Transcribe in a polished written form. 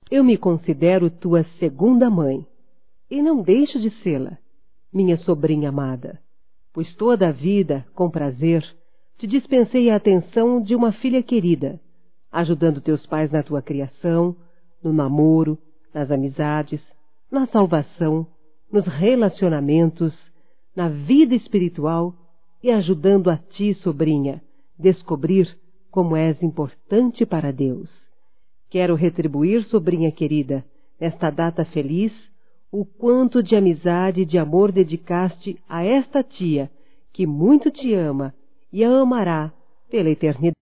Eu me considero tua segunda mãe, e não deixo de sê-la, minha sobrinha amada, pois toda a vida, com prazer, te dispensei a atenção de uma filha querida, ajudando teus pais na tua criação, no namoro, nas amizades, na salvação, nos relacionamentos, na vida espiritual e ajudando a ti, sobrinha, descobrir como és importante para Deus. Quero retribuir, sobrinha querida, nesta data feliz, o quanto de amizade e de amor dedicaste a esta tia, que muito te ama e a amará pela eternidade.